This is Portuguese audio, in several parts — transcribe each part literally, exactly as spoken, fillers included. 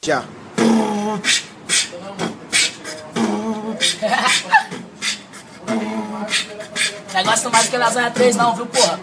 Já. Negócio mais que lasanha três não, viu, porra?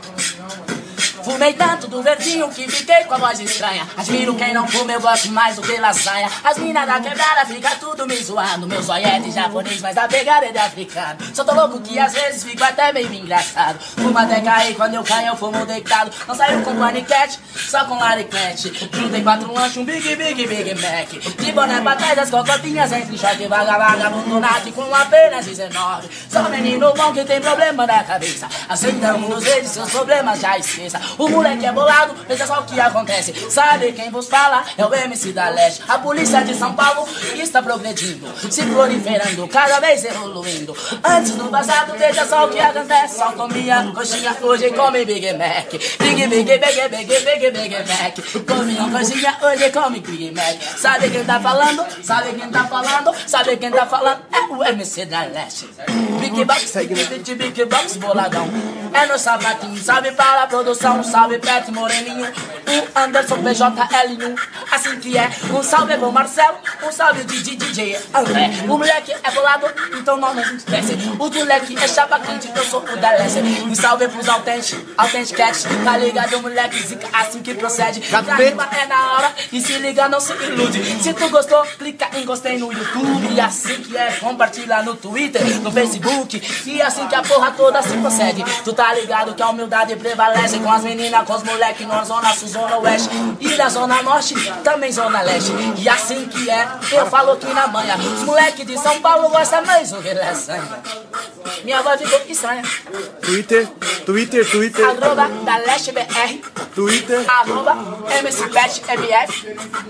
Fumei tanto do verdinho que fiquei com a voz estranha. Admiro quem não fuma, eu gosto mais do que lasanha. As minas da quebrada fica tudo me zoando. Meu zóio é de japonês, mas a pegada é de africano. Só tô louco que às vezes fico até meio engraçado. Fumo até cair, quando eu caio eu fumo deitado. Não saiu com paniquete, só com lariclete. Juntei quatro lanches, um Big Big Big Mac. De boné pra trás, as cocotinhas entre choque. Vaga, vagabundo nato com apenas dezenove. Só menino bom que tem problema na cabeça. Aceitamos nos vezes, seus problemas já esqueça. O moleque é bolado, veja só o que acontece. Sabe quem vos fala? É o M C da Leste. A polícia de São Paulo está progredindo, se proliferando, cada vez evoluindo. Antes no passado, veja só o que acontece. Só comia coxinha, hoje come Big Mac. Big, Big, Big, Big, Big, Big Mac. Comia coxinha, hoje come Big Mac. Sabe quem tá falando? Sabe quem tá falando? Sabe quem tá falando? É o M C da Leste. Big Box, Big, Big Box, boladão. É no sapatinho, salve para a produção. Salve Pet Moreninho, o Anderson P J L um. Assim que é, um salve pro Marcelo, um salve de D J André. O moleque é bolado, então não nos esquece. O moleque é chapa quente, eu sou o da Leste. Um salve pros Authentic, Authentic Cat. Tá ligado, moleque, zica assim que procede. Pra rima é na hora, e se liga, não se ilude. Se tu gostou, clica em gostei no YouTube. E assim que é, compartilha no Twitter, no Facebook. E assim que a porra toda se procede. Tu tá ligado que a humildade prevalece com as meninas, com os moleques na zona sul, zona oeste. E da zona norte, também zona leste. E assim que é, eu falo aqui na manhã. Os moleques de São Paulo gostam mais do que lasanha. Minha voz ficou estranha. Twitter, Twitter, Twitter. Arroba da Leste B R. Twitter. Arroba M C Pet M F.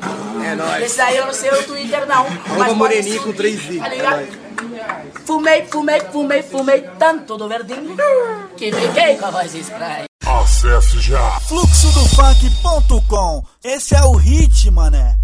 É nóis. Esse aí eu não sei o Twitter não. Arroba Moreninho com três i. Tá ligado? Fumei, fumei, fumei, fumei tanto do verdinho que fiquei com a voz estranha. Acesse já fluxo do funk ponto com. Esse é o hit, mané.